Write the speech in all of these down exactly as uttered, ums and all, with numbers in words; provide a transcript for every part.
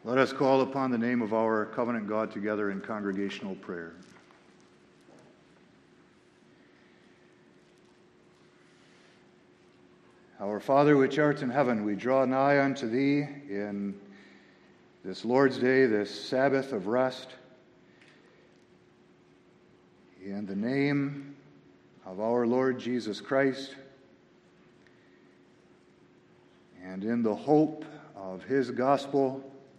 Let us call upon the name of our covenant God together in congregational prayer. Our Father, which art in heaven, we draw nigh unto thee in this Lord's Day, this Sabbath of rest, in the name of our Lord Jesus Christ, and in the hope of his gospel,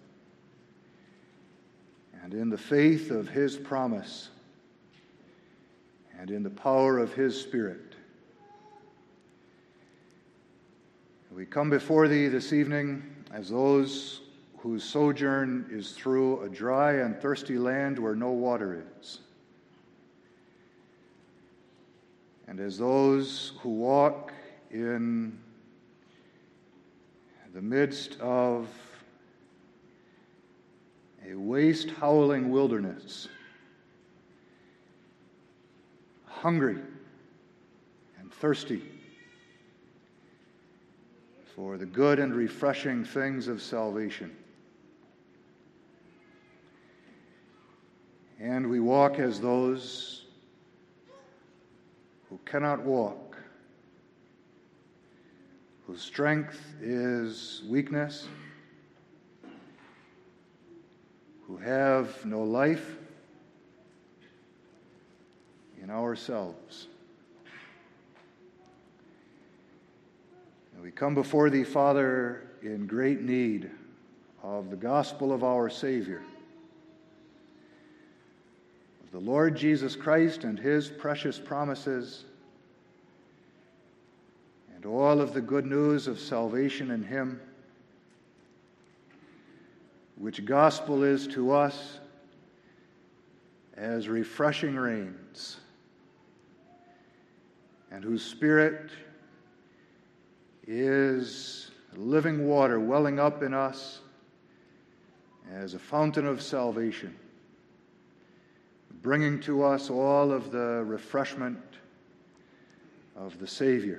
and in the faith of his promise, and in the power of his Spirit. We come before thee this evening as those whose sojourn is through a dry and thirsty land where no water is, and as those who walk in the midst of a waste-howling wilderness, hungry and thirsty for the good and refreshing things of salvation. And we walk as those who cannot walk, whose strength is weakness, who have no life in ourselves. And we come before thee, Father, in great need of the gospel of our Savior, of the Lord Jesus Christ and his precious promises, and all of the good news of salvation in him, which gospel is to us as refreshing rains, and whose Spirit is living water welling up in us as a fountain of salvation, bringing to us all of the refreshment of the Savior.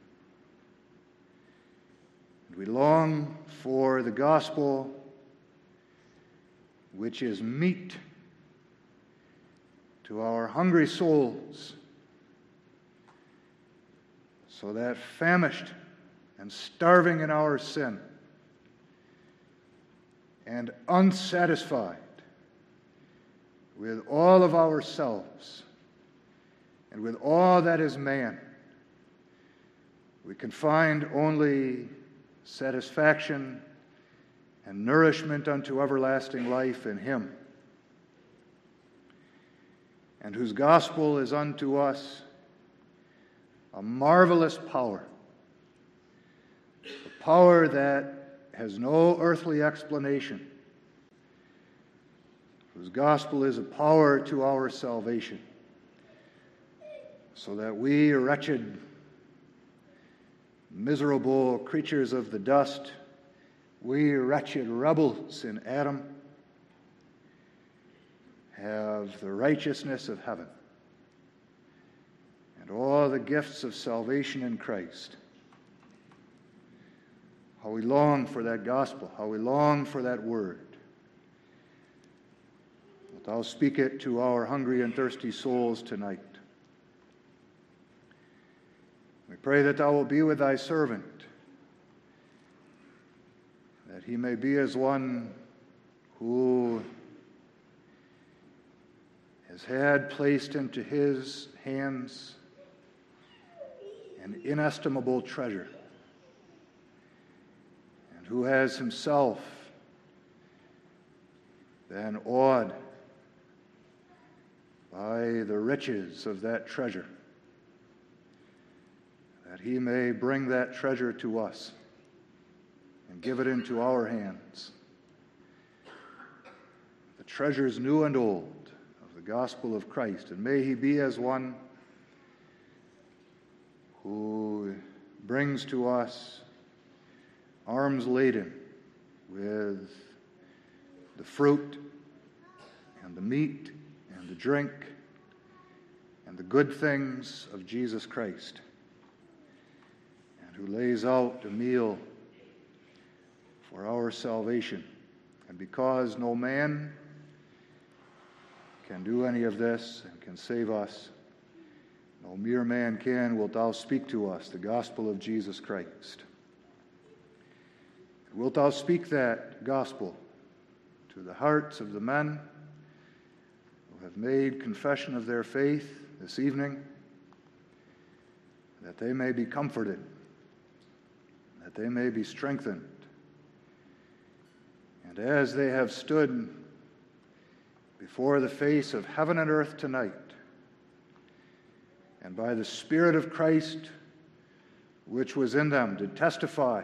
And we long for the gospel, which is meat to our hungry souls, so that famished and starving in our sin and unsatisfied with all of ourselves and with all that is man, we can find only satisfaction and nourishment unto everlasting life in him, and whose gospel is unto us a marvelous power, a power that has no earthly explanation, whose gospel is a power to our salvation, so that we, wretched, miserable creatures of the dust, we wretched rebels in Adam, have the righteousness of heaven and all the gifts of salvation in Christ. How we long for that gospel, how we long for that word. Wilt thou speak it to our hungry and thirsty souls tonight? We pray that thou wilt be with thy servant, that he may be as one who has had placed into his hands an inestimable treasure, and who has himself been awed by the riches of that treasure, that he may bring that treasure to us and give it into our hands. The treasures new and old of the gospel of Christ. And may he be as one who brings to us arms laden with the fruit and the meat and the drink and the good things of Jesus Christ, and who lays out a meal for our salvation and And because no man can do any of this and can save us, no mere man can, wilt thou speak to us the gospel of Jesus Christ. Wilt thou speak that gospel to the hearts of the men who have made confession of their faith this evening, that they may be comforted, that they may be strengthened, and as they have stood before the face of heaven and earth tonight, and by the Spirit of Christ which was in them did testify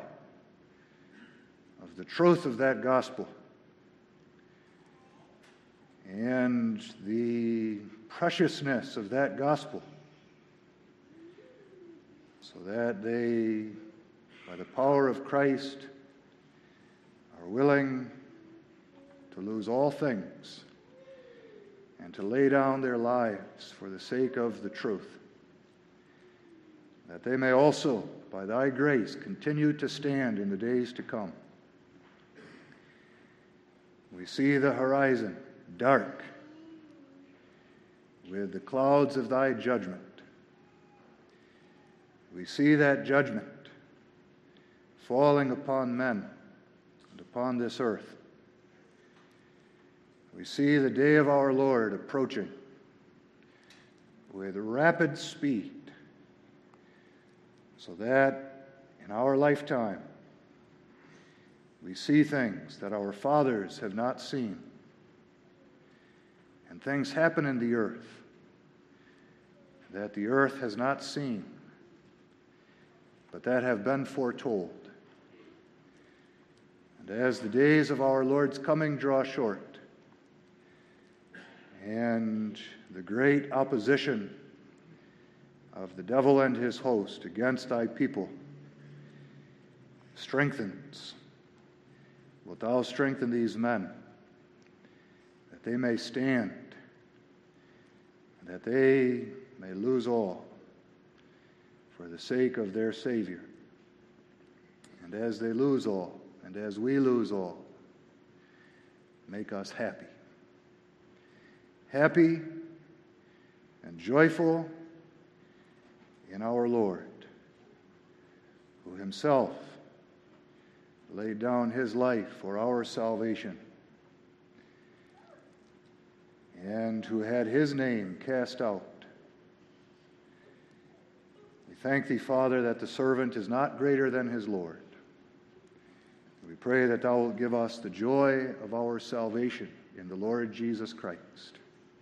of the truth of that gospel and the preciousness of that gospel, so that they, by the power of Christ, are willing to lose all things and to lay down their lives for the sake of the truth, that they may also, by thy grace, continue to stand in the days to come. We see the horizon dark with the clouds of thy judgment. We see that judgment falling upon men and upon this earth. We see the day of our Lord approaching with rapid speed, so that in our lifetime we see things that our fathers have not seen, and things happen in the earth that the earth has not seen, but that have been foretold. And as the days of our Lord's coming draw short, and the great opposition of the devil and his host against thy people strengthens, wilt thou strengthen these men, that they may stand, and that they may lose all for the sake of their Savior. And as they lose all, and as we lose all, make us happy. Happy and joyful in our Lord, who himself laid down his life for our salvation, and who had his name cast out. We thank thee, Father, that the servant is not greater than his Lord. We pray that thou wilt give us the joy of our salvation in the Lord Jesus Christ,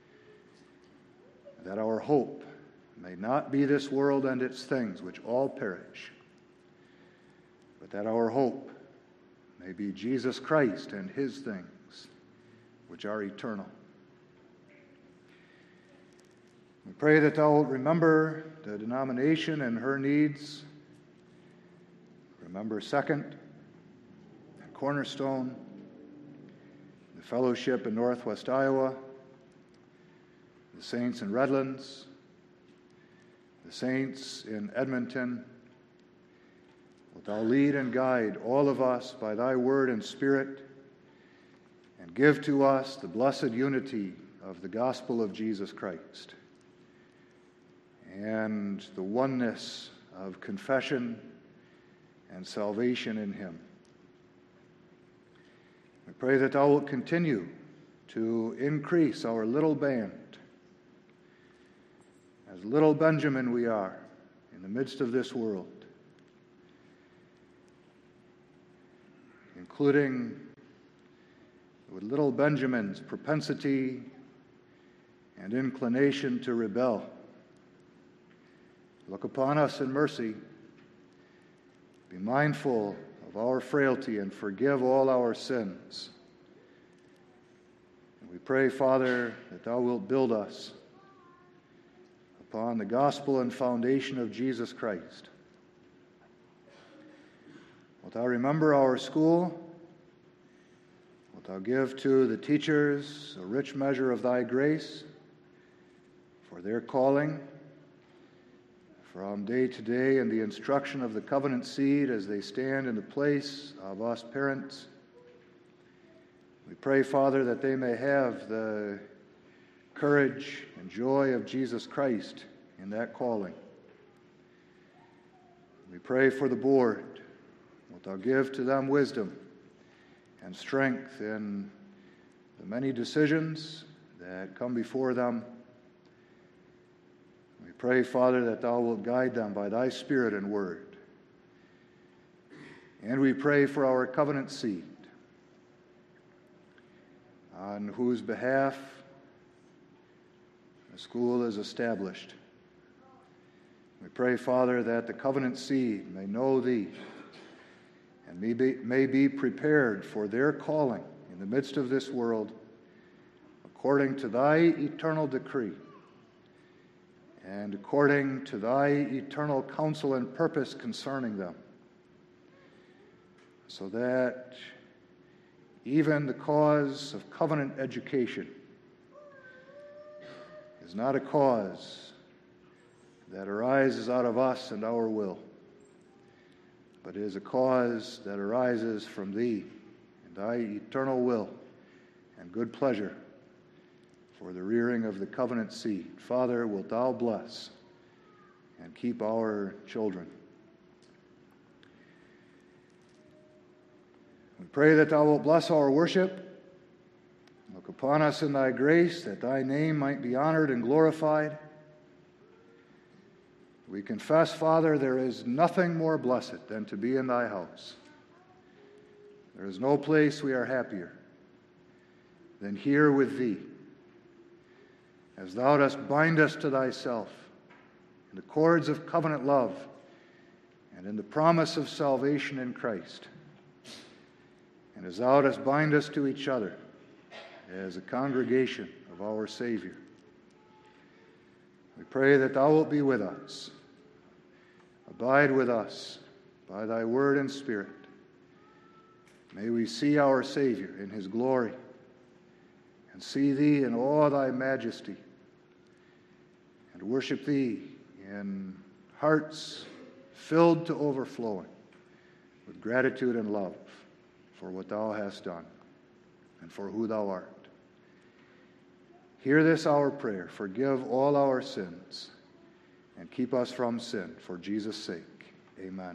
that our hope may not be this world and its things, which all perish, but that our hope may be Jesus Christ and his things, which are eternal. We pray that thou wilt remember the denomination and her needs. Remember Second, Cornerstone, the fellowship in Northwest Iowa, the saints in Redlands, the saints in Edmonton. Wilt thou lead and guide all of us by thy word and spirit, and give to us the blessed unity of the gospel of Jesus Christ, and the oneness of confession and salvation in him. We pray that thou wilt continue to increase our little band. As little Benjamin we are in the midst of this world, including with little Benjamin's propensity and inclination to rebel. Look upon us in mercy. Be mindful of our frailty and forgive all our sins. And we pray, Father, that thou wilt build us upon the gospel and foundation of Jesus Christ. Wilt thou remember our school? Wilt thou give to the teachers a rich measure of thy grace for their calling from day to day in the instruction of the covenant seed as they stand in the place of us parents? We pray, Father, that they may have the courage and joy of Jesus Christ in that calling. We pray for the board. Wilt thou give to them wisdom and strength in the many decisions that come before them. We pray, Father, that thou wilt guide them by thy Spirit and word. And we pray for our covenant seed, on whose behalf the school is established. We pray, Father, that the covenant seed may know thee and may be, may be prepared for their calling in the midst of this world according to thy eternal decree and according to thy eternal counsel and purpose concerning them, so that even the cause of covenant education is not a cause that arises out of us and our will, but is a cause that arises from thee and thy eternal will and good pleasure for the rearing of the covenant seed. Father, wilt thou bless and keep our children. We pray that thou wilt bless our worship. Look upon us in thy grace, that thy name might be honored and glorified. We confess, Father, there is nothing more blessed than to be in thy house. There is no place we are happier than here with thee, as thou dost bind us to thyself in the cords of covenant love and in the promise of salvation in Christ, and as thou dost bind us to each other as a congregation of our Savior. We pray that thou wilt be with us. Abide with us by thy word and Spirit. May we see our Savior in his glory and see thee in all thy majesty and worship thee in hearts filled to overflowing with gratitude and love for what thou hast done and for who thou art. Hear this our prayer. Forgive all our sins and keep us from sin for Jesus' sake. Amen.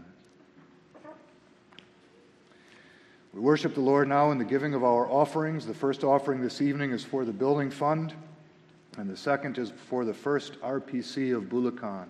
We worship the Lord now in the giving of our offerings. The first offering this evening is for the building fund, and the second is for the first R P C of Bulacan.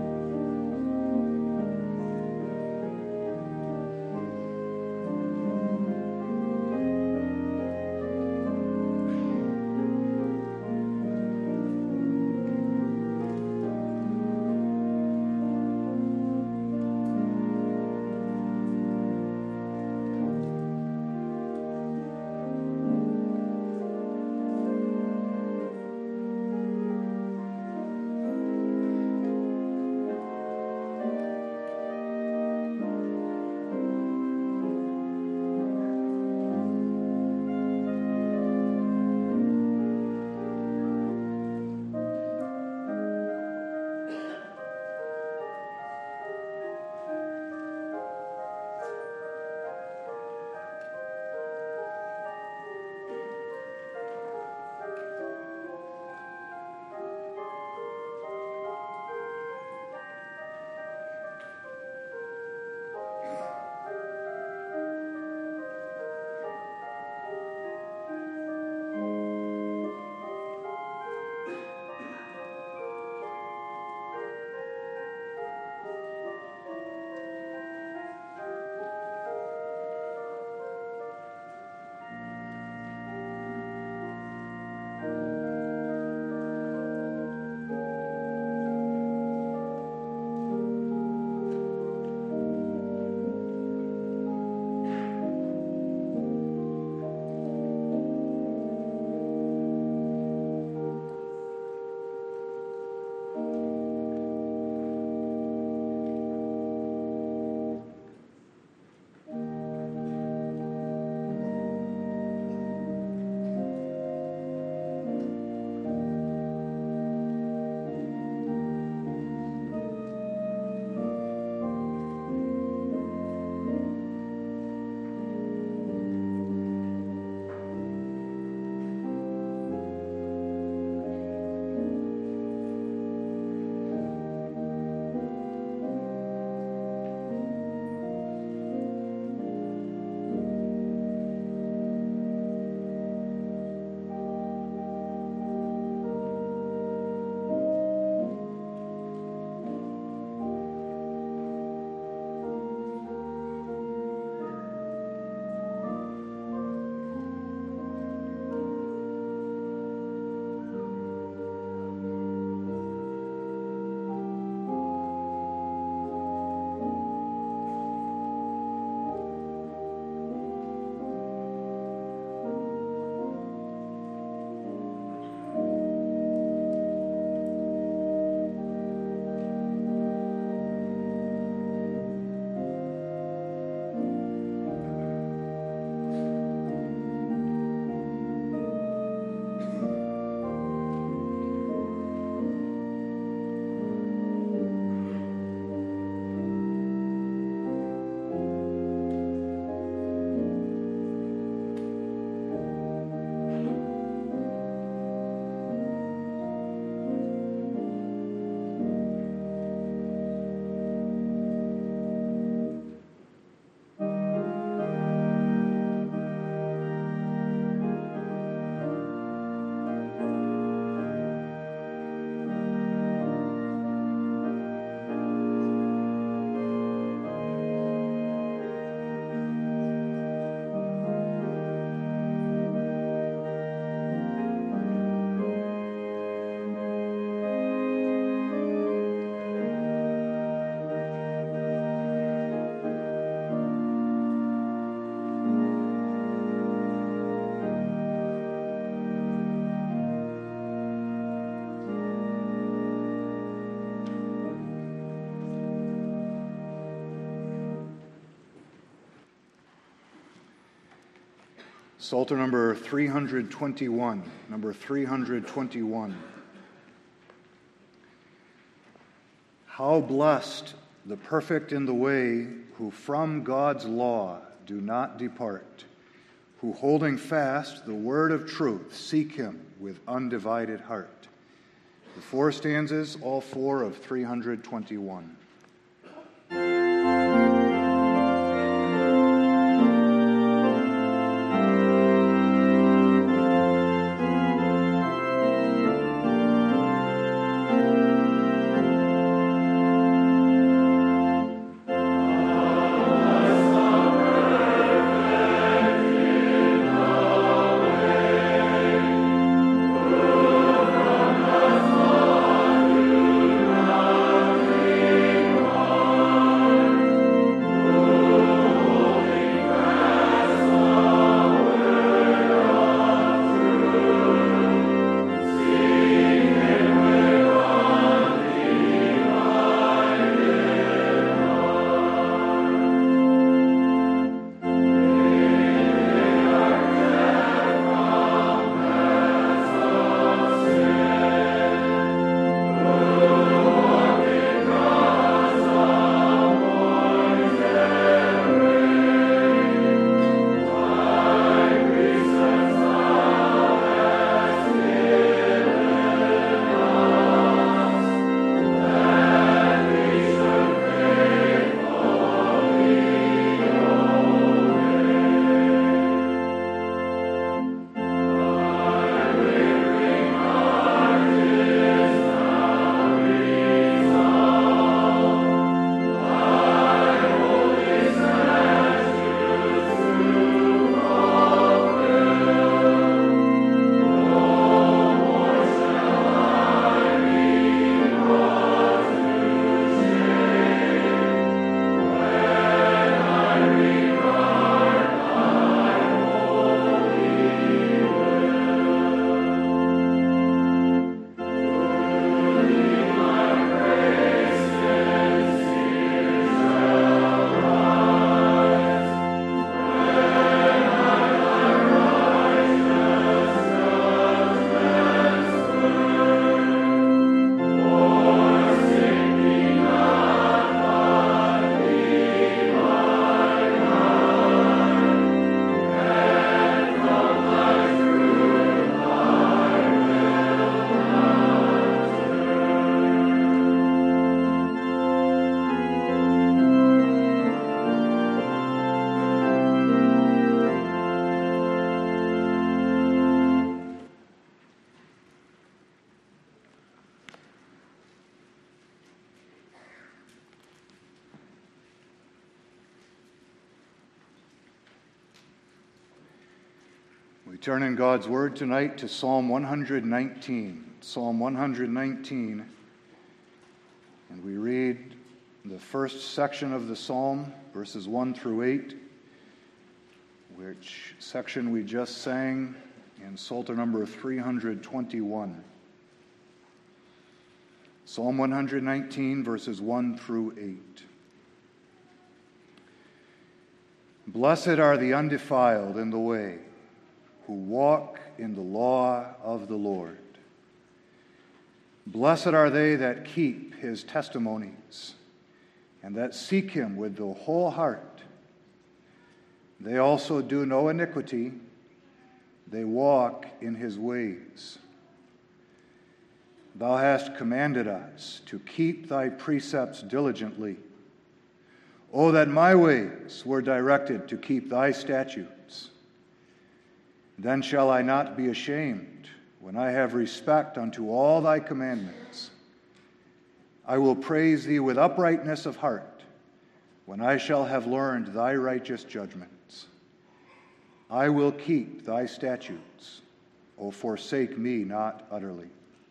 Thank you. Psalter number three hundred twenty-one. Number three hundred twenty-one. How blessed the perfect in the way, who from God's law do not depart, who holding fast the word of truth seek him with undivided heart. The four stanzas, all four of three hundred twenty-one. We turn in God's Word tonight to Psalm one hundred nineteen. Psalm one hundred nineteen. And we read the first section of the psalm, verses one through eight, which section we just sang in Psalter number three hundred twenty-one. Psalm one hundred nineteen, verses one through eight. Blessed are the undefiled in the way, who walk in the law of the Lord. Blessed are they that keep his testimonies, and that seek him with the whole heart. They also do no iniquity, they walk in his ways. Thou hast commanded us to keep thy precepts diligently. O that my ways were directed to keep thy statutes. Then shall I not be ashamed when I have respect unto all thy commandments. I will praise thee with uprightness of heart when I shall have learned thy righteous judgments. I will keep thy statutes. O forsake me not utterly.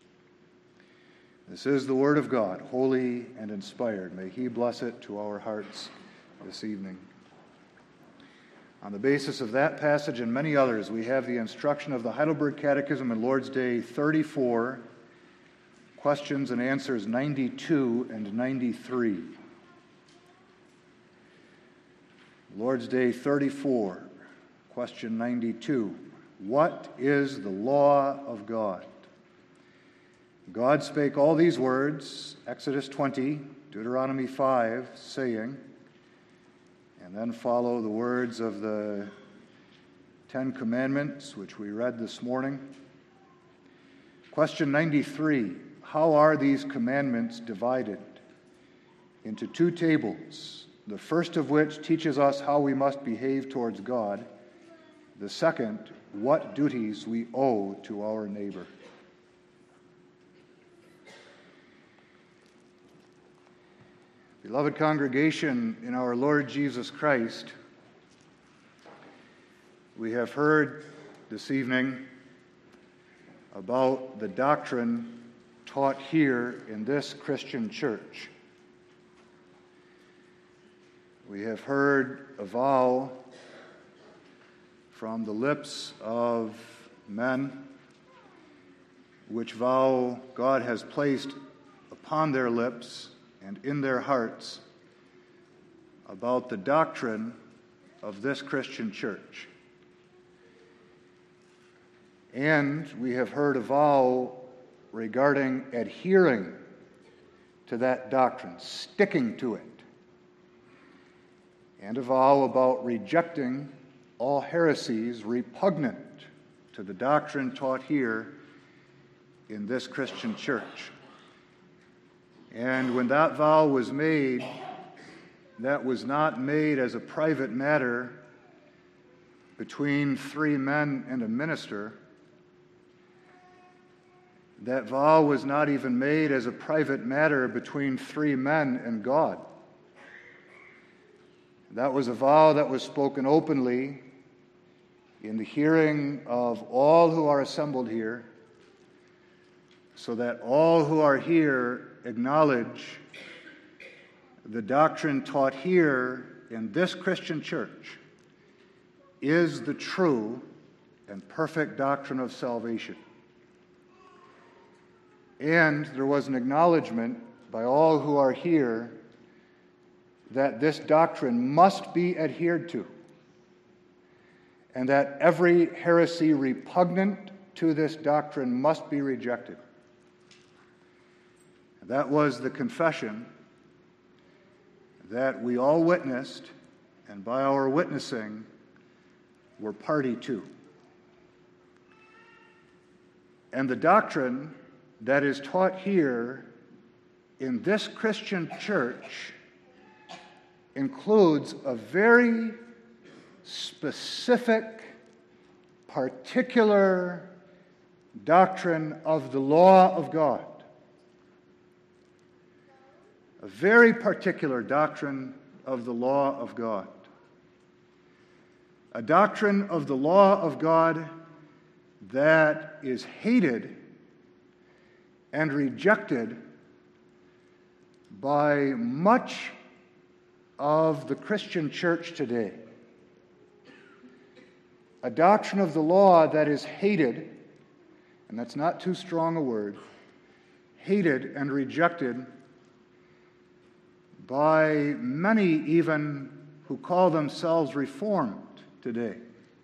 This is the word of God, holy and inspired. May he bless it to our hearts this evening. On the basis of that passage and many others, we have the instruction of the Heidelberg Catechism in Lord's Day thirty-four, questions and answers ninety-two and ninety-three. Lord's Day thirty-four, Question ninety-two. What is the law of God? God spake all these words, Exodus twenty, Deuteronomy five, saying, and then follow the words of the Ten Commandments, which we read this morning. Question ninety-three. How are these commandments divided? Into two tables, the first of which teaches us how we must behave towards God, the second, what duties we owe to our neighbor. Beloved congregation in our Lord Jesus Christ, we have heard this evening about the doctrine taught here in this Christian church. We have heard a vow from the lips of men, which vow God has placed upon their lips and in their hearts about the doctrine of this Christian church. And we have heard a vow regarding adhering to that doctrine, sticking to it, and a vow about rejecting all heresies repugnant to the doctrine taught here in this Christian church. And when that vow was made, that was not made as a private matter between three men and a minister. That vow was not even made as a private matter between three men and God. That was a vow that was spoken openly in the hearing of all who are assembled here, so that all who are here acknowledge the doctrine taught here in this Christian church is the true and perfect doctrine of salvation. And there was an acknowledgement by all who are here that this doctrine must be adhered to, and that every heresy repugnant to this doctrine must be rejected. That was the confession that we all witnessed, and by our witnessing, were party to. And the doctrine that is taught here in this Christian church includes a very specific, particular doctrine of the law of God. A very particular doctrine of the law of God. A doctrine of the law of God that is hated and rejected by much of the Christian church today. A doctrine of the law that is hated, and that's not too strong a word, hated and rejected by many even who call themselves Reformed today.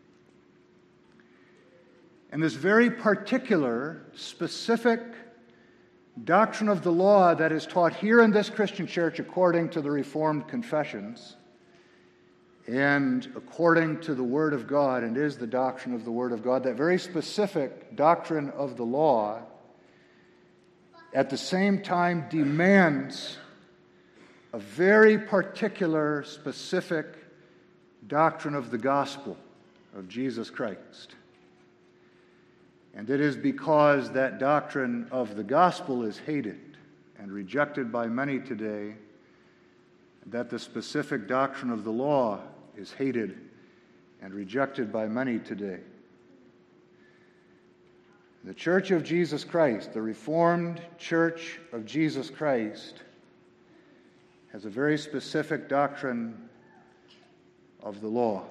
And this very particular, specific doctrine of the law that is taught here in this Christian church according to the Reformed confessions and according to the Word of God, and is the doctrine of the Word of God, that very specific doctrine of the law at the same time demands a very particular, specific doctrine of the gospel of Jesus Christ. And it is because that doctrine of the gospel is hated and rejected by many today that the specific doctrine of the law is hated and rejected by many today. The Church of Jesus Christ, the Reformed Church of Jesus Christ, has a very specific doctrine of the law.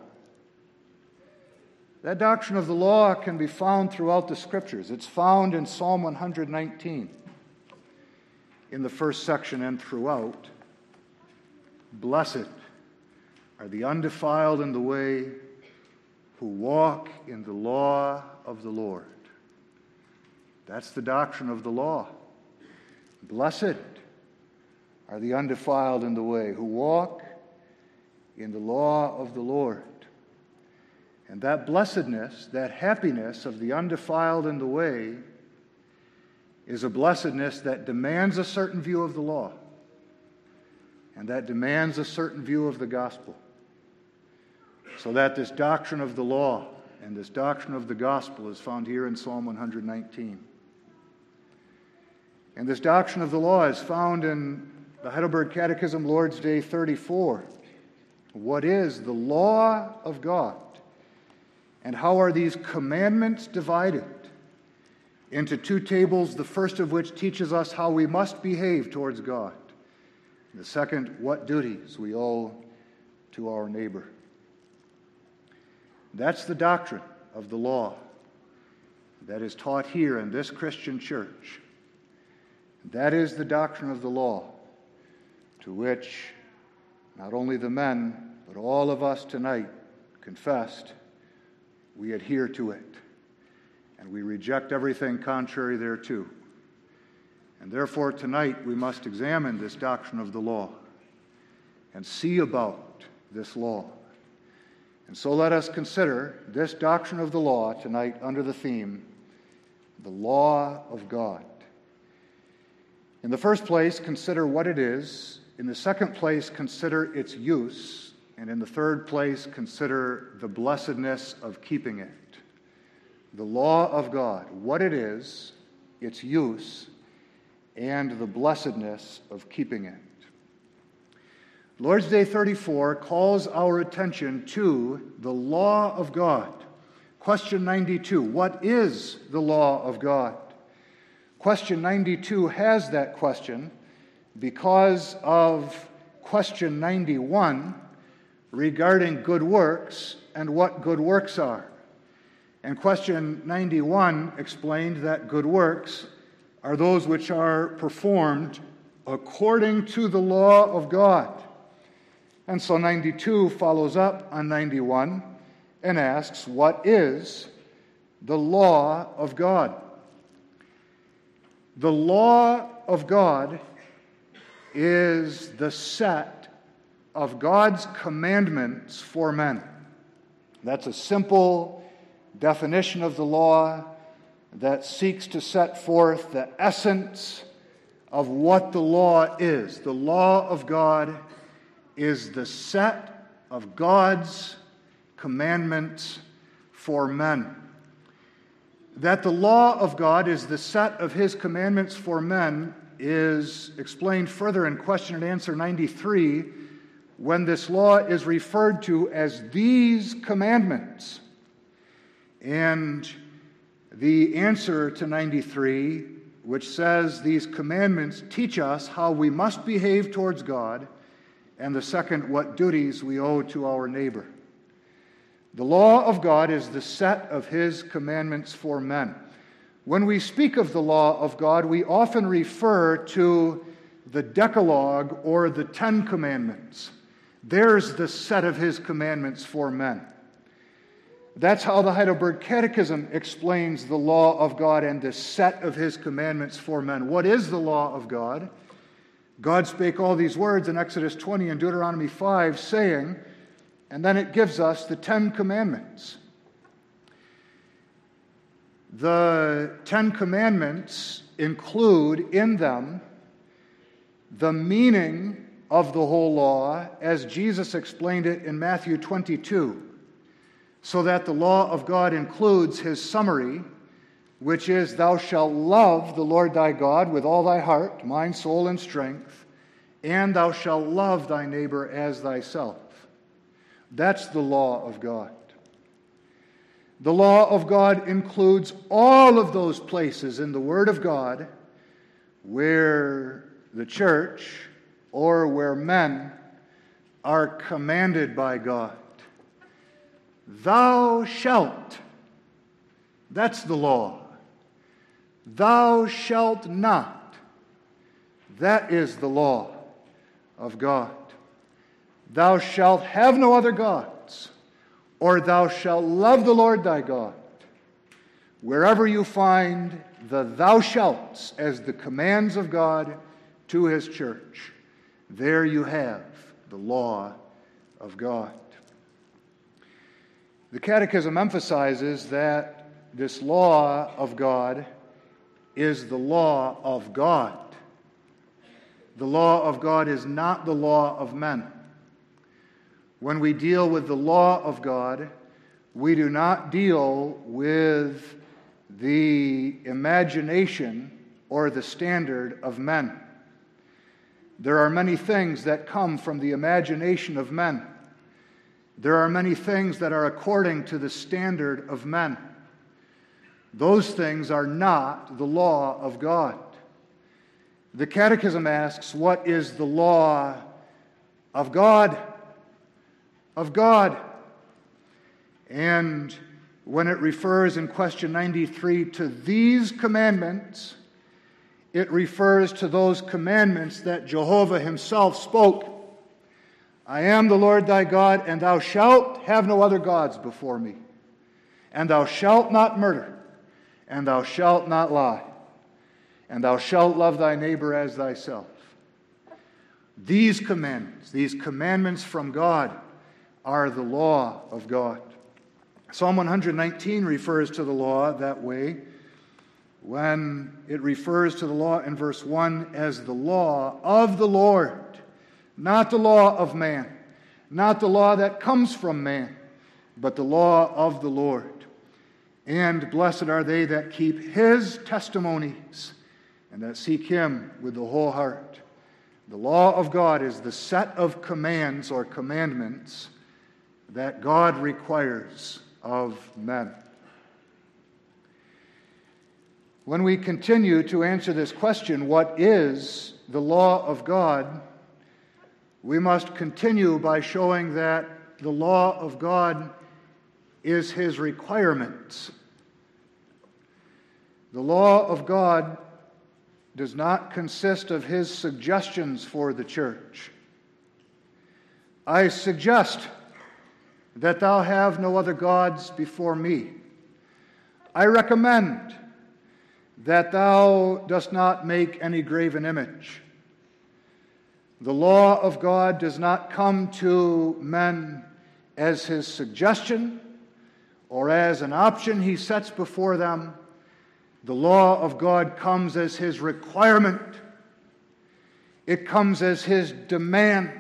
That doctrine of the law can be found throughout the Scriptures. It's found in Psalm one nineteen, in the first section and throughout. Blessed are the undefiled in the way, who walk in the law of the Lord. That's the doctrine of the law. Blessed are the undefiled in the way, who walk in the law of the Lord. And that blessedness, that happiness of the undefiled in the way, is a blessedness that demands a certain view of the law, and that demands a certain view of the gospel. So that this doctrine of the law and this doctrine of the gospel is found here in Psalm one hundred nineteen. And this doctrine of the law is found in the Heidelberg Catechism, Lord's Day thirty-four. What is the law of God? And how are these commandments divided into two tables, the first of which teaches us how we must behave towards God, the second, what duties we owe to our neighbor. That's the doctrine of the law that is taught here in this Christian church. That is the doctrine of the law to which not only the men, but all of us tonight confessed we adhere to it, and we reject everything contrary thereto. And therefore tonight we must examine this doctrine of the law and see about this law. And so let us consider this doctrine of the law tonight under the theme, the law of God. In the first place, consider what it is. In the second place, consider its use. And in the third place, consider the blessedness of keeping it. The law of God, what it is, its use, and the blessedness of keeping it. Lord's Day thirty-four calls our attention to the law of God. Question ninety-two, what is the law of God? Question ninety-two has that question because of question ninety-one regarding good works and what good works are. And question ninety-one explained that good works are those which are performed according to the law of God. And so ninety-two follows up on ninety-one and asks, what is the law of God? The law of God is the set of God's commandments for men. That's a simple definition of the law that seeks to set forth the essence of what the law is. The law of God is the set of God's commandments for men. That the law of God is the set of His commandments for men is explained further in question and answer ninety-three, when this law is referred to as these commandments. And the answer to ninety-three, which says these commandments teach us how we must behave towards God, and the second, what duties we owe to our neighbor. The law of God is the set of His commandments for men. When we speak of the law of God, we often refer to the Decalogue or the Ten Commandments. There's the set of His commandments for men. That's how the Heidelberg Catechism explains the law of God and the set of His commandments for men. What is the law of God? God spake all these words in Exodus twenty and Deuteronomy five, saying, and then it gives us the Ten Commandments. The Ten Commandments include in them the meaning of the whole law as Jesus explained it in Matthew twenty-two, so that the law of God includes His summary, which is, thou shalt love the Lord thy God with all thy heart, mind, soul, and strength, and thou shalt love thy neighbor as thyself. That's the law of God. The law of God includes all of those places in the Word of God where the church or where men are commanded by God. Thou shalt. That's the law. Thou shalt not. That is the law of God. Thou shalt have no other gods. or thou shalt love the Lord thy God. Wherever you find the thou shalts as the commands of God to his church, there you have the law of God. The Catechism emphasizes that this law of God is the law of God. The law of God is not the law of men. When we deal with the law of God, we do not deal with the imagination or the standard of men. There are many things that come from the imagination of men. There are many things that are according to the standard of men. Those things are not the law of God. The Catechism asks, what is the law of God? Of God. And when it refers in question ninety-three to these commandments, it refers to those commandments that Jehovah himself spoke. I am the Lord thy God, and thou shalt have no other gods before me. And thou shalt not murder, and thou shalt not lie, and thou shalt love thy neighbor as thyself. These commandments, these commandments from God, are the law of God. Psalm one nineteen refers to the law that way when it refers to the law in verse one as the law of the Lord. Not the law of man, not the law that comes from man, but the law of the Lord. And blessed are they that keep his testimonies and that seek him with the whole heart. The law of God is the set of commands or commandments that God requires of men. When we continue to answer this question, what is the law of God? We must continue by showing that the law of God is his requirements. The law of God does not consist of his suggestions for the church. I suggest that thou have no other gods before me. I recommend that thou dost not make any graven image. The law of God does not come to men as his suggestion or as an option he sets before them. The law of God comes as his requirement. It comes as his demand.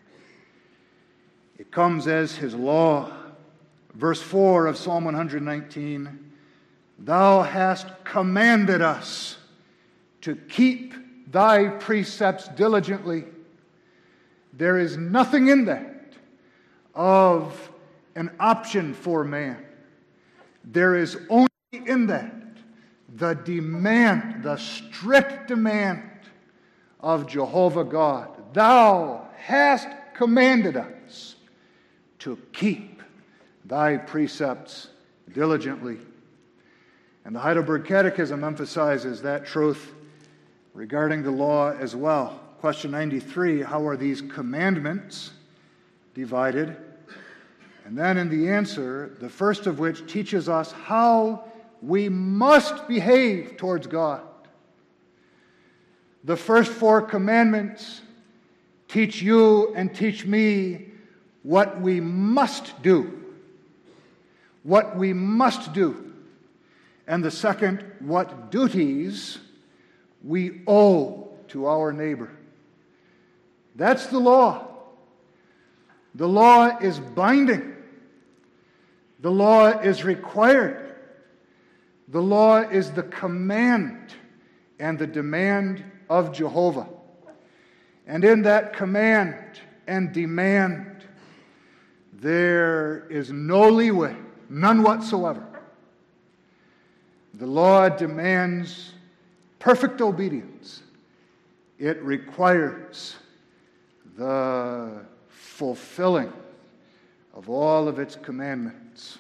It comes as his law. Verse four of Psalm one nineteen, thou hast commanded us to keep thy precepts diligently. There is nothing in that of an option for man. There is only in that the demand, the strict demand of Jehovah God. Thou hast commanded us to keep thy precepts diligently. And the Heidelberg Catechism emphasizes that truth regarding the law as well. Question ninety-three, how are these commandments divided? And then in the answer, the first of which teaches us how we must behave towards God. The first four commandments teach you and teach me what we must do. What we must do. And the second, what duties we owe to our neighbor. That's the law. The law is binding. The law is required. The law is the command and the demand of Jehovah. And in that command and demand, there is no leeway, none whatsoever. The law demands perfect obedience. It requires the fulfilling of all of its commandments.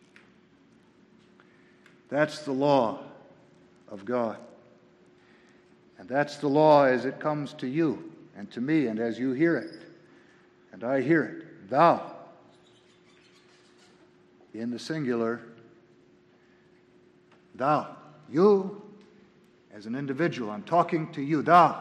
That's the law of God. And that's the law as it comes to you and to me, and as you hear it, and I hear it. Thou in the singular, thou, you as an individual, I'm talking to you, thou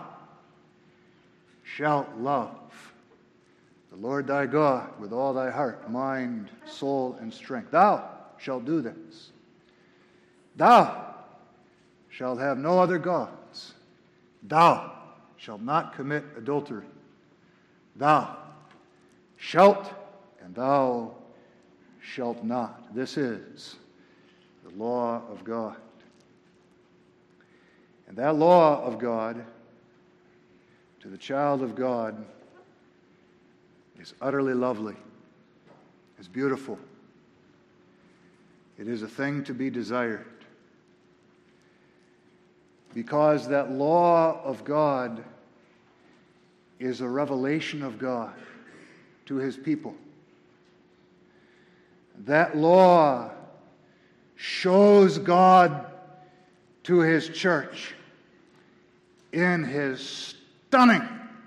shalt love the Lord thy God with all thy heart, mind, soul, and strength. Thou shalt do this. Thou shalt have no other gods. Thou shalt not commit adultery. Thou shalt, and thou shalt not. This is the law of God. And that law of God to the child of God is utterly lovely. It's beautiful. It is a thing to be desired. Because that law of God is a revelation of God to His people. That law shows God to His church in His stunning,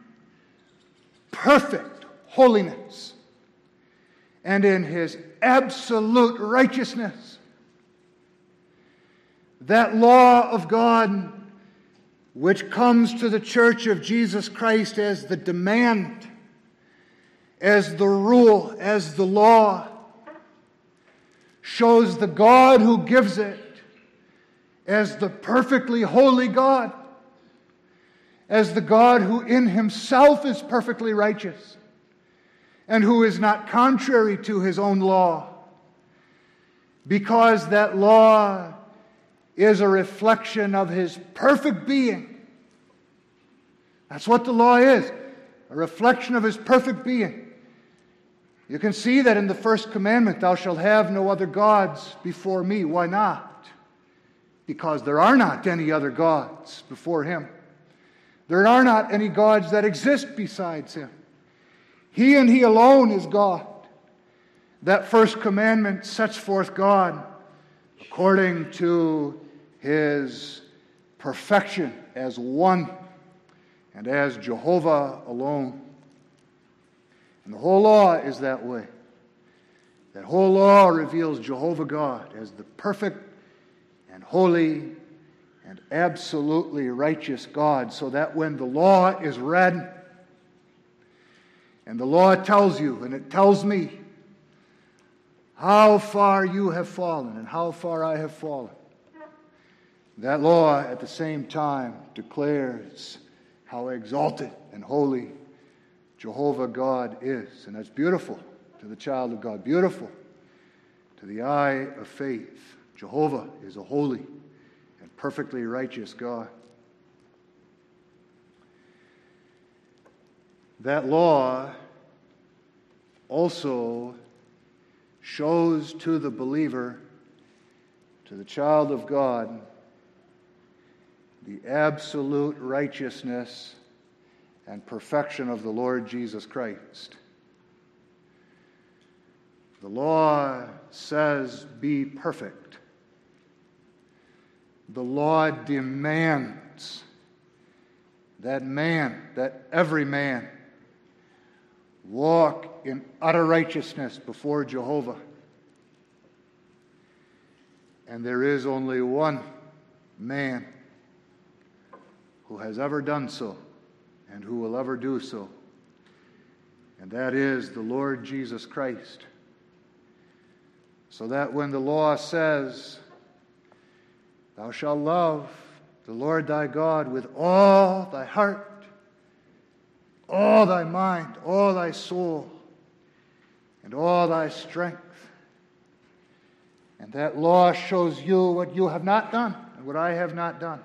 perfect holiness and in His absolute righteousness. That law of God which comes to the church of Jesus Christ as the demand, as the rule, as the law, shows the God who gives it as the perfectly holy God, as the God who in Himself is perfectly righteous and who is not contrary to His own law, because that law is a reflection of His perfect being. That's what the law is, a reflection of His perfect being. You can see that in the first commandment, thou shalt have no other gods before me. Why not? Because there are not any other gods before Him. There are not any gods that exist besides Him. He and He alone is God. That first commandment sets forth God according to His perfection as one and as Jehovah alone. And the whole law is that way. That whole law reveals Jehovah God as the perfect and holy and absolutely righteous God, so that when the law is read, and the law tells you, and it tells me, how far you have fallen and how far I have fallen, that law at the same time declares how exalted and holy Jehovah God is. And that's beautiful to the child of God, beautiful to the eye of faith. Jehovah is a holy and perfectly righteous God. That law also shows to the believer, to the child of God, the absolute righteousness and perfection of the Lord Jesus Christ. The law says, be perfect. The law demands that man, that every man, walk in utter righteousness before Jehovah. And there is only one man who has ever done so and who will ever do so. And that is the Lord Jesus Christ. So that when the law says, thou shalt love the Lord thy God with all thy heart, all thy mind, all thy soul, and all thy strength. And that law shows you what you have not done and what I have not done.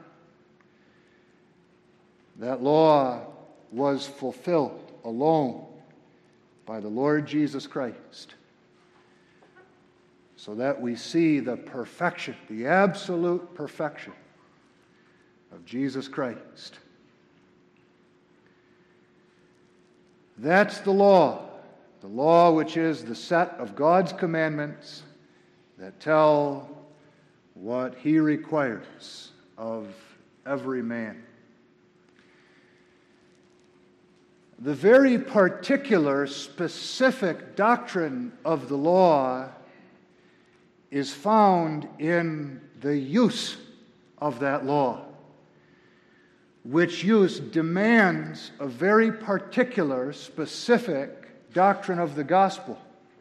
That law was fulfilled alone by the Lord Jesus Christ, so that we see the perfection, the absolute perfection of Jesus Christ. That's the law, the law which is the set of God's commandments that tell what He requires of every man. The very particular, specific doctrine of the law is found in the use of that law, which use demands a very particular, specific doctrine of the gospel.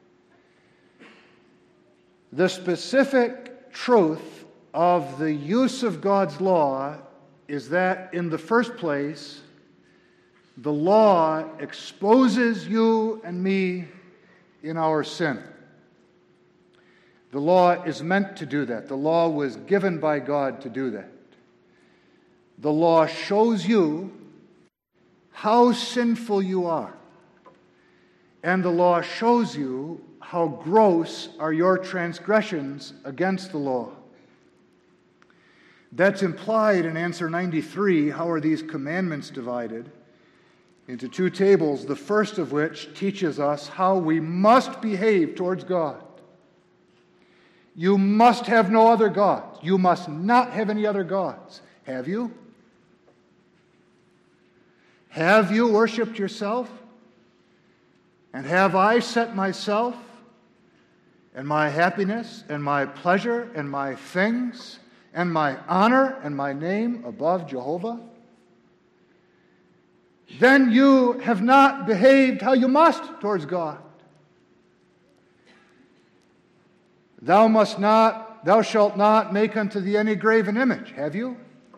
The specific truth of the use of God's law is that, in the first place, the law exposes you and me in our sin. The law is meant to do that. The law was given by God to do that. The law shows you how sinful you are. And the law shows you how gross are your transgressions against the law. That's implied in answer ninety-three. How are these commandments divided? Into two tables, the first of which teaches us how we must behave towards God. You must have no other gods. You must not have any other gods. Have you? Have you worshipped yourself? And have I set myself and my happiness and my pleasure and my things and my honor and my name above Jehovah? Then you have not behaved how you must towards God. Thou must not, thou shalt not make unto thee any graven image. Have you?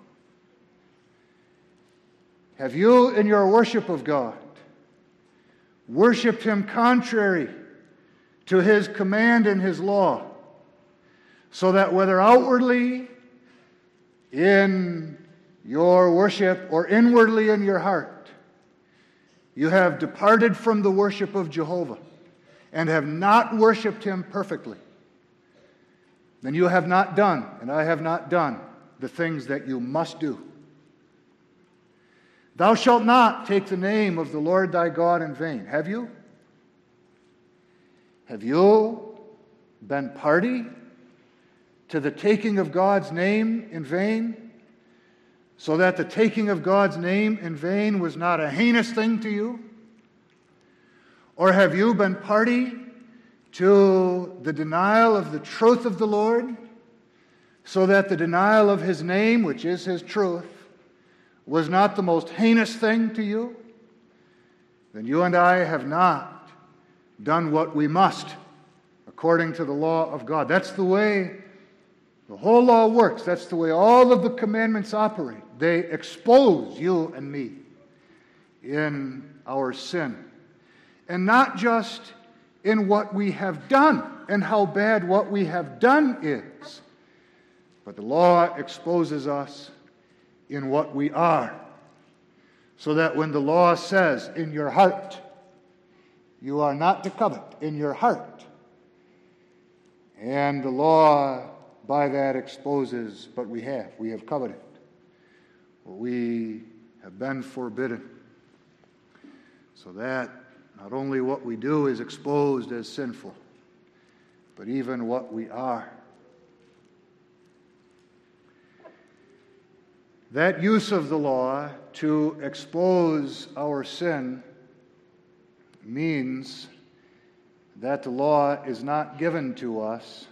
Have you, in your worship of God, worshipped Him contrary to His command and His law, so that whether outwardly in your worship or inwardly in your heart, you have departed from the worship of Jehovah and have not worshipped Him perfectly? Then you have not done, and I have not done, the things that you must do. Thou shalt not take the name of the Lord thy God in vain. Have you? Have you been party to the taking of God's name in vain, so that the taking of God's name in vain was not a heinous thing to you? Or have you been party to the denial of the truth of the Lord, so that the denial of His name, which is His truth, was not the most heinous thing to you? Then you and I have not done what we must according to the law of God. That's the way the whole law works. That's the way all of the commandments operate. They expose you and me in our sin. And not just in what we have done and how bad what we have done is, but the law exposes us in what we are, so that when the law says in your heart, you are not to covet, in your heart, and the law by that exposes, but we have, we have coveted, we have been forbidden, so that not only what we do is exposed as sinful, but even what we are. That use of the law to expose our sin means that the law is not given to us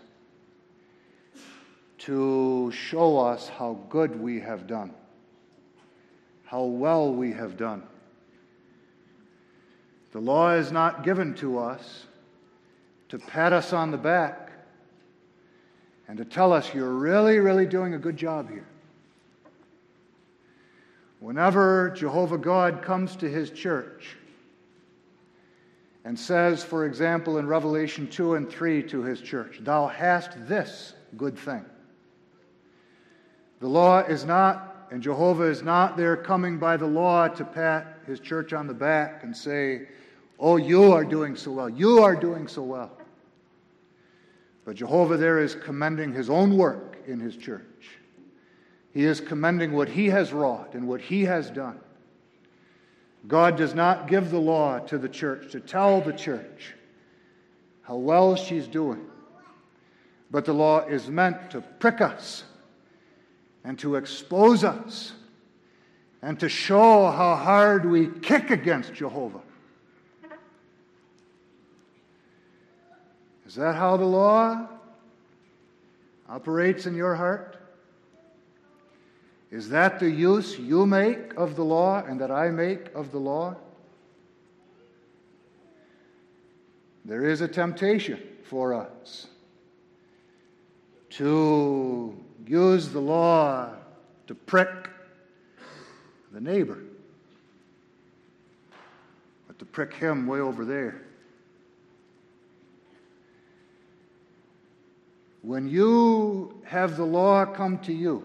to show us how good we have done, how well we have done. The law is not given to us to pat us on the back and to tell us you're really, really doing a good job here. Whenever Jehovah God comes to His church and says, for example, in Revelation two and three to His church, thou hast this good thing. The law is not, and Jehovah is not there coming by the law to pat His church on the back and say, oh, you are doing so well, you are doing so well. But Jehovah there is commending His own work in His church. He is commending what He has wrought and what He has done. God does not give the law to the church to tell the church how well she's doing. But the law is meant to prick us and to expose us and to show how hard we kick against Jehovah. Is that how the law operates in your heart? Is that the use you make of the law and that I make of the law? There is a temptation for us to use the law to prick the neighbor, but to prick him way over there. When you have the law come to you,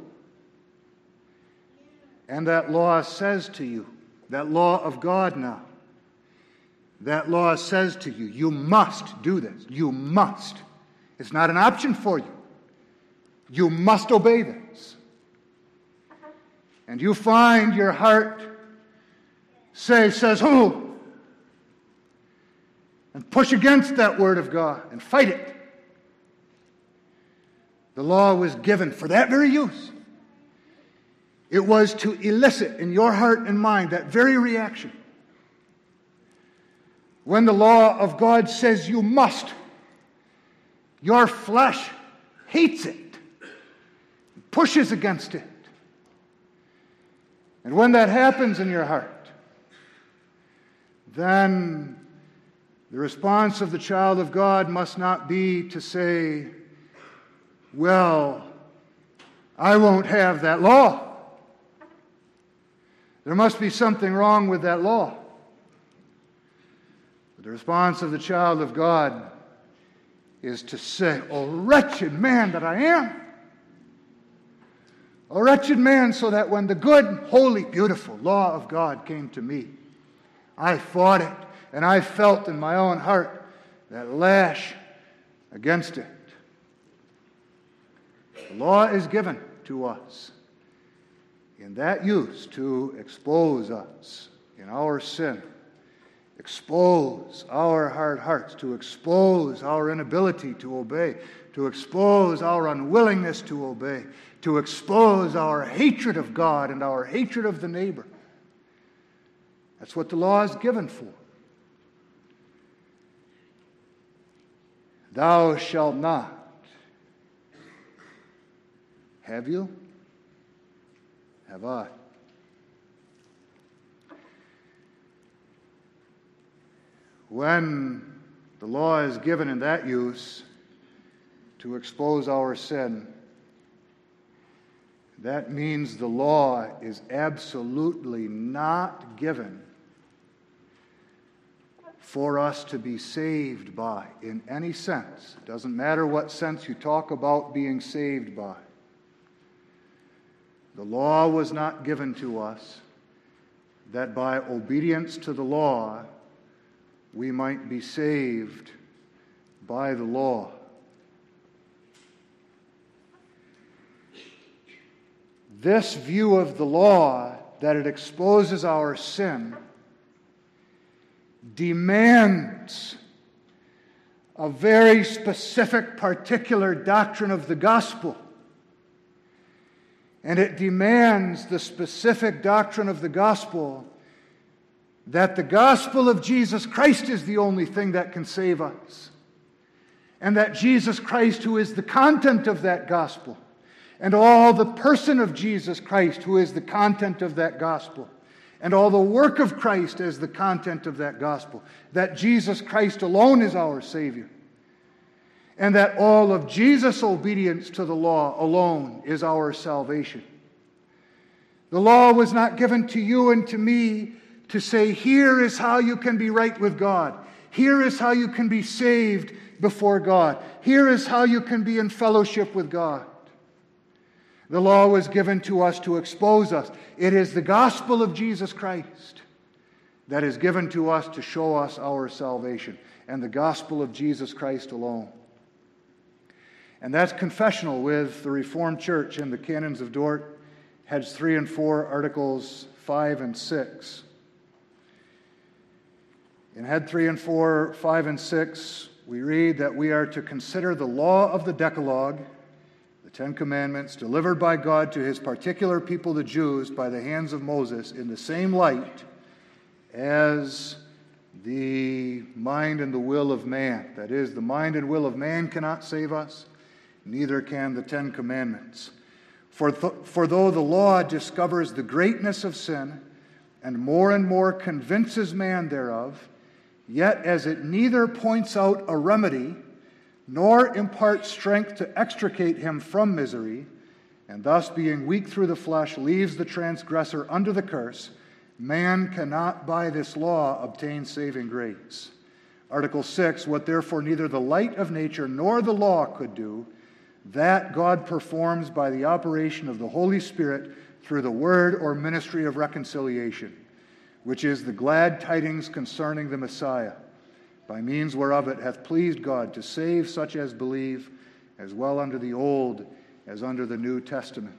and that law says to you, that law of God now, that law says to you, you must do this. You must. It's not an option for you. You must obey this. And you find your heart say, says, who? And push against that word of God and fight it. The law was given for that very use. It was to elicit in your heart and mind that very reaction. When the law of God says you must, your flesh hates it, pushes against it. And when that happens in your heart, then the response of the child of God must not be to say, well, I won't have that law. There must be something wrong with that law. But the response of the child of God is to say, oh, wretched man that I am. Oh, wretched man, so that when the good, holy, beautiful law of God came to me, I fought it, and I felt in my own heart that lash against it. The law is given to us in that use to expose us in our sin, expose our hard hearts, to expose our inability to obey, to expose our unwillingness to obey, to expose our hatred of God and our hatred of the neighbor. That's what the law is given for. Thou shalt not. Have you? Have I? When the law is given in that use to expose our sin, that means the law is absolutely not given for us to be saved by in any sense. It doesn't matter what sense you talk about being saved by. The law was not given to us that by obedience to the law we might be saved by the law. This view of the law, that it exposes our sin, demands a very specific, particular doctrine of the gospel. And it demands the specific doctrine of the gospel that the gospel of Jesus Christ is the only thing that can save us. And that Jesus Christ, who is the content of that gospel, and all the person of Jesus Christ, who is the content of that gospel, and all the work of Christ as the content of that gospel, that Jesus Christ alone is our Savior, and that all of Jesus' obedience to the law alone is our salvation. The law was not given to you and to me to say, here is how you can be right with God. Here is how you can be saved before God. Here is how you can be in fellowship with God. The law was given to us to expose us. It is the gospel of Jesus Christ that is given to us to show us our salvation, and the gospel of Jesus Christ alone. And that's confessional with the Reformed Church in the Canons of Dort, heads three and four, articles five and six. In head three and four, five and six, we read that we are to consider the law of the Decalogue, the Ten Commandments, delivered by God to his particular people, the Jews, by the hands of Moses, in the same light as the mind and the will of man. That is, the mind and will of man cannot save us, neither can the Ten Commandments. For, th- for though the law discovers the greatness of sin, and more and more convinces man thereof, yet as it neither points out a remedy, nor imparts strength to extricate him from misery, and thus being weak through the flesh leaves the transgressor under the curse, man cannot by this law obtain saving grace. Article six, what therefore neither the light of nature nor the law could do, that God performs by the operation of the Holy Spirit through the word or ministry of reconciliation, which is the glad tidings concerning the Messiah, by means whereof it hath pleased God to save such as believe, as well under the Old as under the New Testament.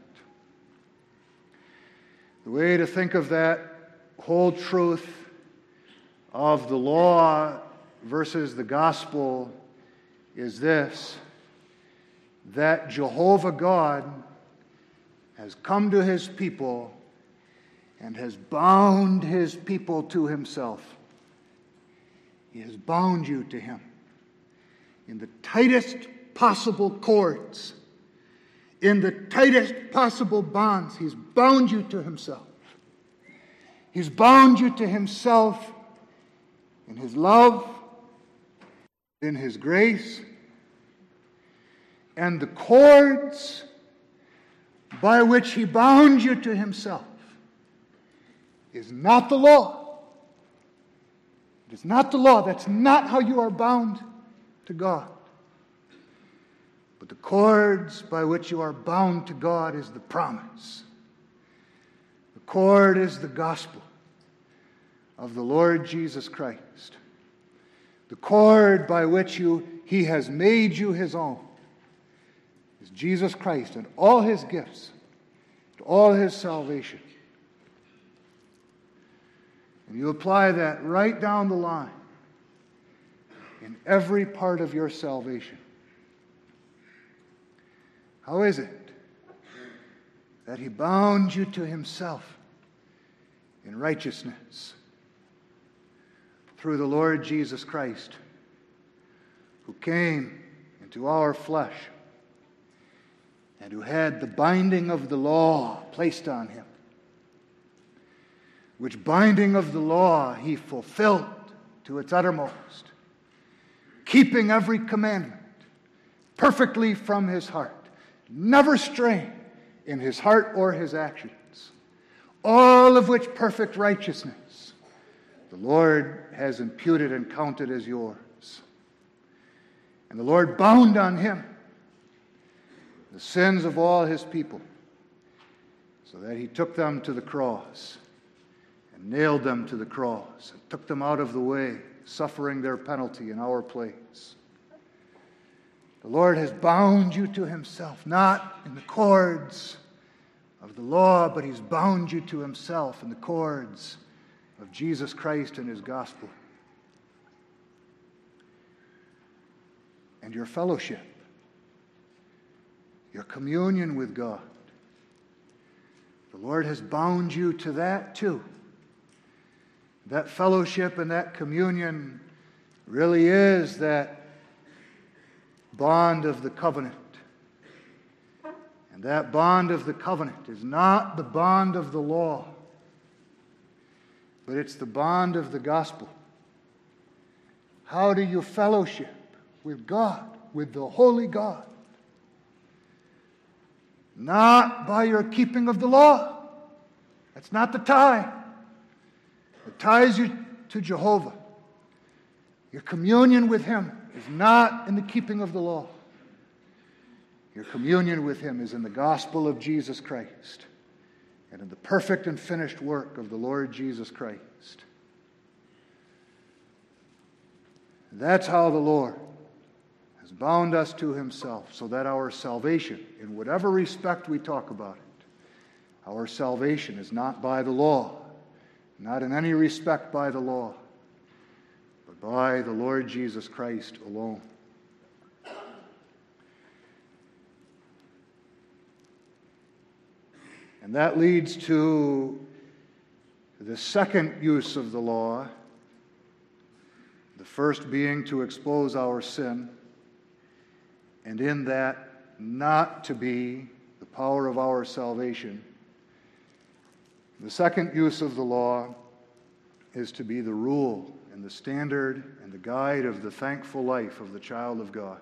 The way to think of that whole truth of the law versus the gospel is this: that Jehovah God has come to his people and has bound his people to himself. He has bound you to him in the tightest possible cords, in the tightest possible bonds. He's bound you to himself. He's bound you to himself in his love, in his grace, and the cords by which he bound you to himself is not the law. It is not the law. That's not how you are bound to God. But the cords by which you are bound to God is the promise. The cord is the gospel of the Lord Jesus Christ. The cord by which you, he has made you his own is Jesus Christ and all his gifts, and all his salvation. And you apply that right down the line in every part of your salvation. How is it that he bound you to himself in righteousness? Through the Lord Jesus Christ, who came into our flesh and who had the binding of the law placed on him, which binding of the law he fulfilled to its uttermost, keeping every commandment perfectly from his heart, never straying in his heart or his actions, all of which perfect righteousness the Lord has imputed and counted as yours. And the Lord bound on him the sins of all his people, so that he took them to the cross and nailed them to the cross and took them out of the way, suffering their penalty in our place. The Lord has bound you to himself, not in the cords of the law, but he's bound you to himself in the cords of Jesus Christ and his gospel. And your fellowship, your communion with God, the Lord has bound you to that too. That fellowship and that communion really is that bond of the covenant. And that bond of the covenant is not the bond of the law, but it's the bond of the gospel. How do you fellowship with God, with the holy God? Not by your keeping of the law. That's not the tie. It ties you to Jehovah. Your communion with him is not in the keeping of the law. Your communion with him is in the gospel of Jesus Christ and in the perfect and finished work of the Lord Jesus Christ. That's how the Lord has bound us to himself, so that our salvation, in whatever respect we talk about it, our salvation is not by the law, not in any respect by the law, but by the Lord Jesus Christ alone. And that leads to the second use of the law, the first being to expose our sin, and in that not to be the power of our salvation. The second use of the law is to be the rule and the standard and the guide of the thankful life of the child of God.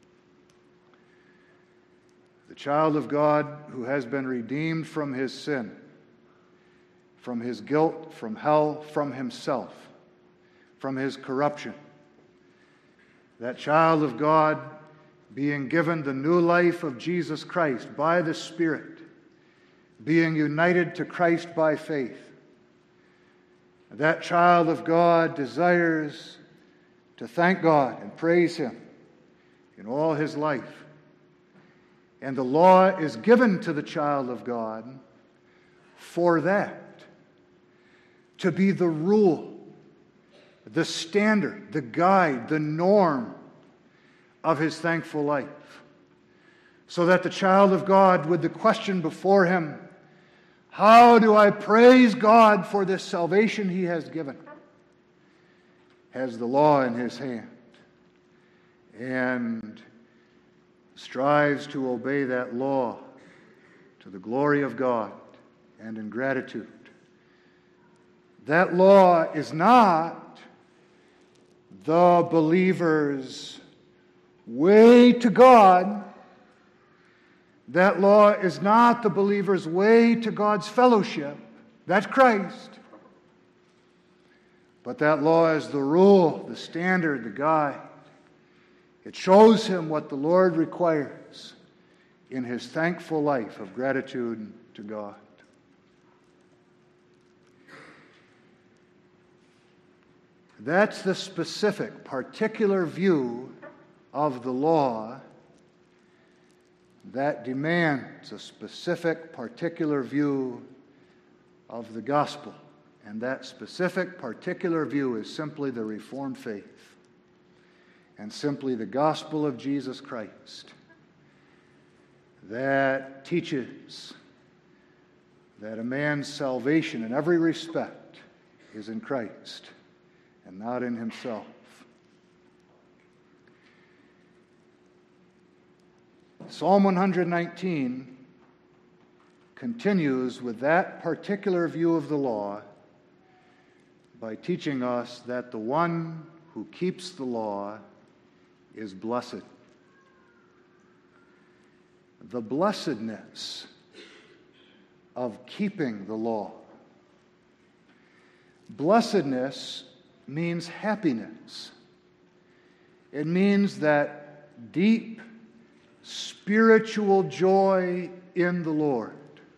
The child of God who has been redeemed from his sin, from his guilt, from hell, from himself, from his corruption. That child of God being given the new life of Jesus Christ by the Spirit, being united to Christ by faith. That child of God desires to thank God and praise Him in all his life. And the law is given to the child of God for that, to be the rule, the standard, the guide, the norm of his thankful life. So that the child of God, with the question before him, how do I praise God for this salvation He has given, has the law in his hand and strives to obey that law to the glory of God and in gratitude. That law is not the believer's way to God. That law is not the believer's way to God's fellowship. That's Christ. But that law is the rule, the standard, the guide. It shows him what the Lord requires in his thankful life of gratitude to God. That's the specific, particular view of the law that demands a specific, particular view of the gospel. And that specific, particular view is simply the Reformed faith and simply the gospel of Jesus Christ that teaches that a man's salvation in every respect is in Christ and not in himself. Psalm one nineteen continues with that particular view of the law by teaching us that the one who keeps the law is blessed. The blessedness of keeping the law. Blessedness means happiness. It means that deep spiritual joy in the Lord.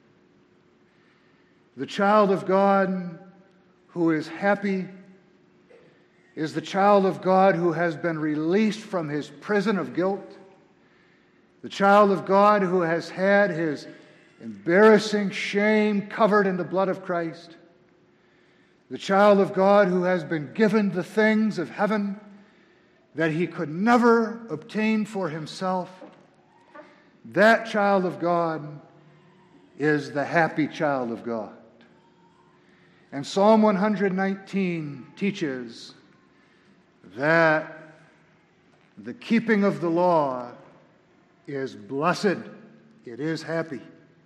The child of God who is happy is the child of God who has been released from his prison of guilt. The child of God who has had his embarrassing shame covered in the blood of Christ. The child of God who has been given the things of heaven that he could never obtain for himself. That child of God is the happy child of God. And Psalm one nineteen teaches that the keeping of the law is blessed. It is happy.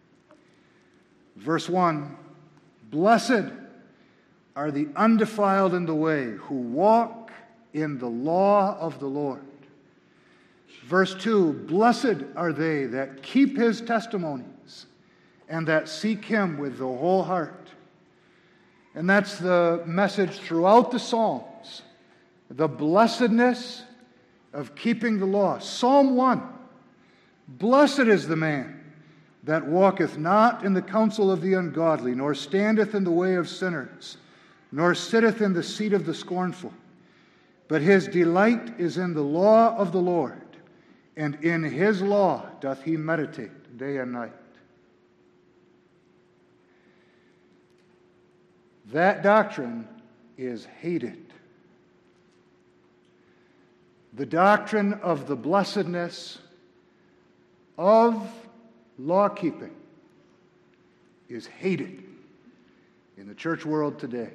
Verse one, blessed are the undefiled in the way who walk in the law of the Lord. Verse two, blessed are they that keep His testimonies and that seek Him with the whole heart. And that's the message throughout the Psalms. The blessedness of keeping the law. Psalm one, blessed is the man that walketh not in the counsel of the ungodly, nor standeth in the way of sinners, nor sitteth in the seat of the scornful. But his delight is in the law of the Lord, and in His law doth he meditate day and night. That doctrine is hated. The doctrine of the blessedness of law-keeping is hated in the church world today.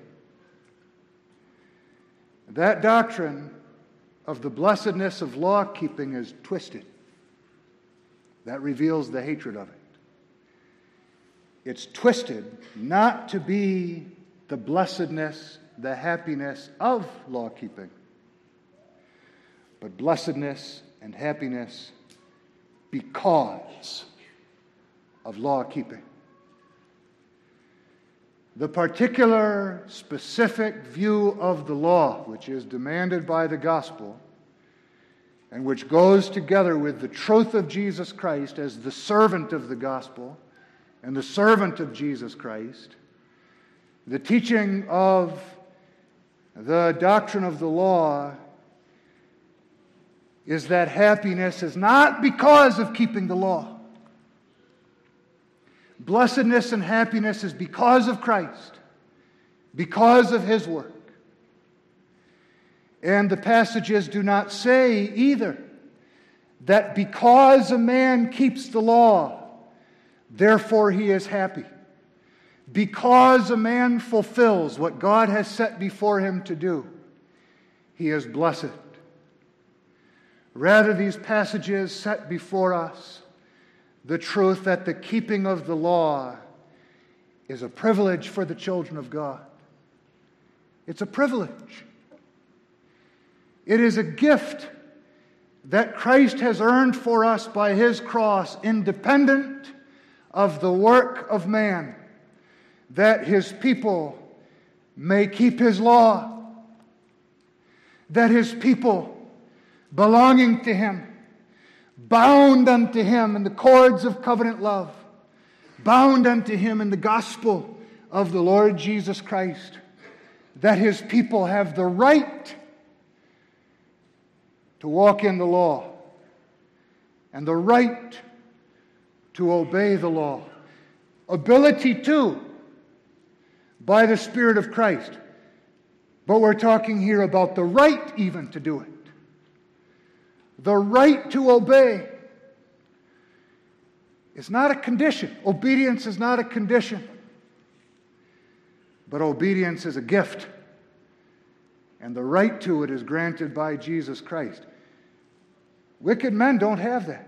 That doctrine of the blessedness of law-keeping is twisted. That reveals the hatred of it. It's twisted not to be the blessedness, the happiness of law-keeping, but blessedness and happiness because of law-keeping. The particular, specific view of the law, which is demanded by the gospel, and which goes together with the truth of Jesus Christ as the servant of the gospel and the servant of Jesus Christ, the teaching of the doctrine of the law is that happiness is not because of keeping the law. Blessedness and happiness is because of Christ, because of His work. And the passages do not say either that because a man keeps the law, therefore he is happy. Because a man fulfills what God has set before him to do, he is blessed. Rather, these passages set before us the truth that the keeping of the law is a privilege for the children of God. It's a privilege. It is a gift that Christ has earned for us by His cross, independent of the work of man, that His people may keep His law, that His people, belonging to Him, bound unto Him in the cords of covenant love, bound unto Him in the gospel of the Lord Jesus Christ, that His people have the right to walk in the law and the right to obey the law. Ability to, by the Spirit of Christ. But we're talking here about the right even to do it. The right to obey is not a condition. Obedience is not a condition. But obedience is a gift. And the right to it is granted by Jesus Christ. Wicked men don't have that.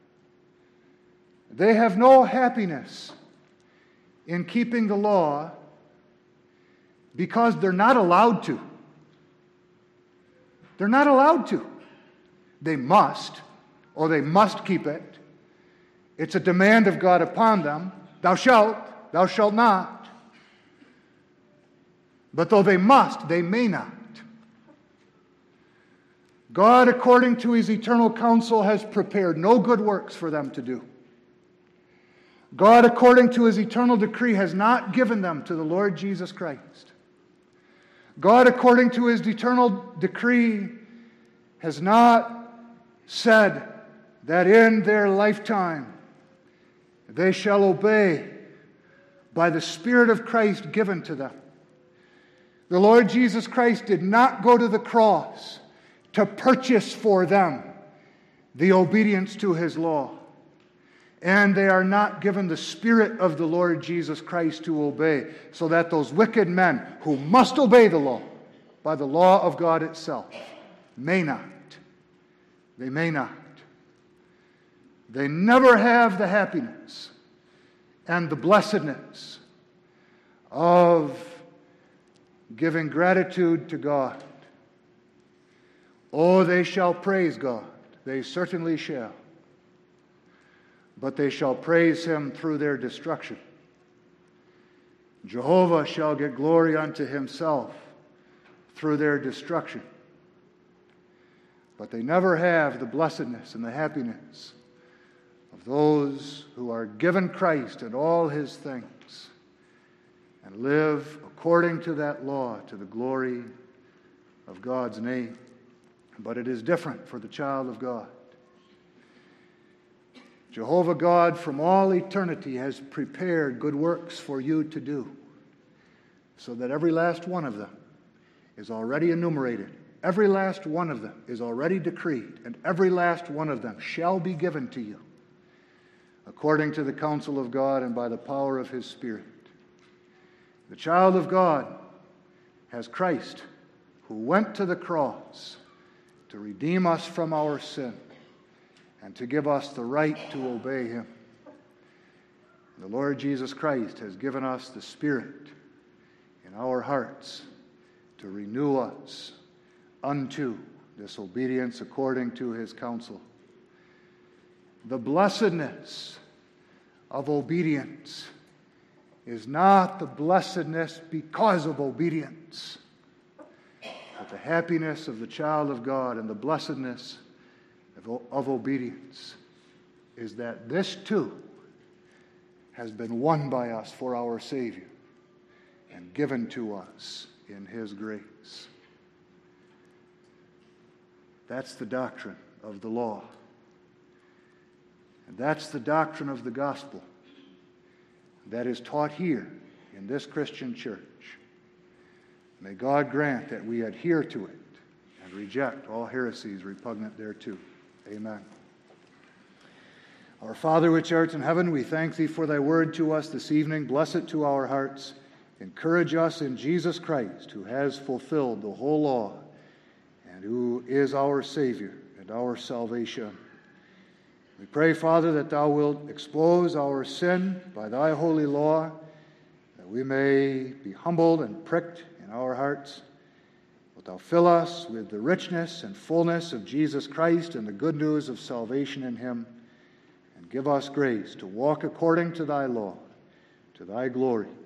They have no happiness in keeping the law because they're not allowed to. They're not allowed to. They must, or they must keep it. It's a demand of God upon them. Thou shalt, thou shalt not. But though they must, they may not. God, according to His eternal counsel, has prepared no good works for them to do. God, according to His eternal decree, has not given them to the Lord Jesus Christ. God, according to His eternal decree, has not said that in their lifetime they shall obey by the Spirit of Christ given to them. The Lord Jesus Christ did not go to the cross to purchase for them the obedience to His law. And they are not given the Spirit of the Lord Jesus Christ to obey, so that those wicked men who must obey the law by the law of God itself may not. They may not. They never have the happiness and the blessedness of giving gratitude to God. Oh, they shall praise God. They certainly shall. But they shall praise Him through their destruction. Jehovah shall get glory unto Himself through their destruction. But they never have the blessedness and the happiness of those who are given Christ and all His things and live according to that law to the glory of God's name. But it is different for the child of God. Jehovah God from all eternity has prepared good works for you to do, so that every last one of them is already enumerated. Every last one of them is already decreed, and every last one of them shall be given to you, according to the counsel of God and by the power of His Spirit. The child of God has Christ, who went to the cross to redeem us from our sin and to give us the right to obey him. The Lord Jesus Christ has given us the Spirit in our hearts to renew us unto this obedience according to his counsel. The blessedness of obedience is not the blessedness because of obedience, but the happiness of the child of God and the blessedness of, of obedience is that this too has been won by us for our Savior and given to us in his grace. That's the doctrine of the law. And that's the doctrine of the gospel that is taught here in this Christian church. May God grant that we adhere to it and reject all heresies repugnant thereto. Amen. Our Father which art in heaven, we thank thee for thy word to us this evening. Bless it to our hearts. Encourage us in Jesus Christ, who has fulfilled the whole law and who is our Savior and our salvation. We pray, Father, that thou wilt expose our sin by thy holy law, that we may be humbled and pricked in our hearts. Wilt thou fill us with the richness and fullness of Jesus Christ and the good news of salvation in him, and give us grace to walk according to thy law, to thy glory